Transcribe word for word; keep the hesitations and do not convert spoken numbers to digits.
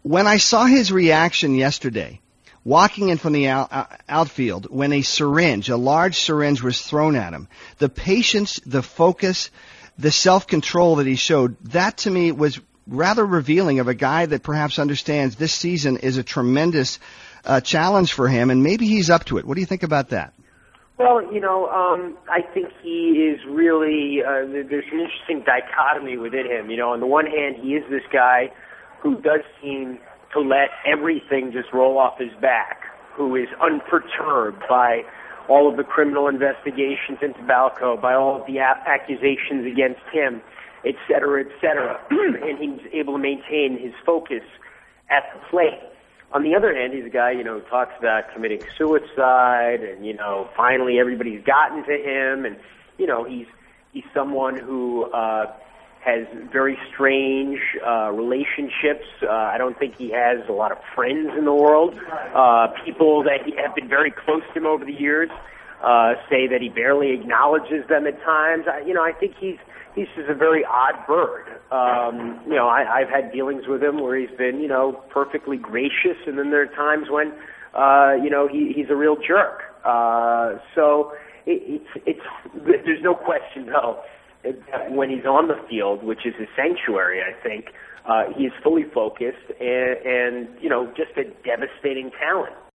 when I saw his reaction yesterday, walking in from the out, outfield, when a syringe, a large syringe was thrown at him, the patience, the focus, the self-control that he showed, that to me was rather revealing of a guy that perhaps understands this season is a tremendous uh, challenge for him, and maybe he's up to it. What do you think about that? Well, you know, um, I think he is really, uh, there's an interesting dichotomy within him. You know, on the one hand, he is this guy who does seem to let everything just roll off his back, who is unperturbed by all of the criminal investigations into Balco, by all of the a- accusations against him, et cetera, et cetera. And he's able to maintain his focus at the plate. On the other hand, he's a guy, you know, who talks about committing suicide, and, you know, finally everybody's gotten to him, and, you know, he's he's someone who uh, has very strange uh, relationships. Uh, I don't think he has a lot of friends in the world. Uh, people that have been very close to him over the years uh, say that he barely acknowledges them at times. I, you know, I think he's he's just a very odd bird. Um, you know, I, I've had dealings with him where he's been, you know, perfectly gracious, and then there are times when, uh, you know, he, he's a real jerk. Uh, so it, it's, it's, there's no question, though, that when he's on the field, which is his sanctuary, I think, uh, he is fully focused and, and, you know, just a devastating talent.